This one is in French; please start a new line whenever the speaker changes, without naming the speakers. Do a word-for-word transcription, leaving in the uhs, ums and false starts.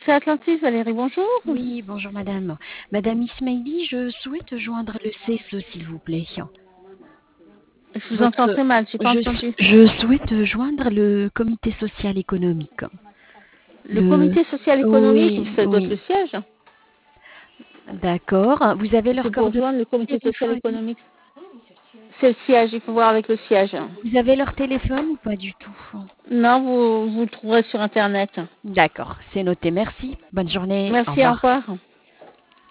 C'est Atlantis, Valérie, bonjour.
Oui, bonjour madame. Madame Ismaili, je souhaite joindre le C S E, s'il vous plaît.
Je vous entends
Votre,
très mal, j'ai pas
je,
entendu.
je souhaite joindre le comité social économique.
Le
Le,
comité social économique,
oui,
ça doit être le
oui,
siège.
d'accord. Vous avez
C'est
leurs
pour
coordonnées
joindre le comité social
téléphoniques.
économique. C'est le siège, il faut voir avec le siège.
Vous avez leur téléphone ou pas du tout?
Non, vous, vous le trouverez sur Internet.
D'accord, c'est noté. Merci. Bonne journée. Au
Merci, au
revoir.
revoir.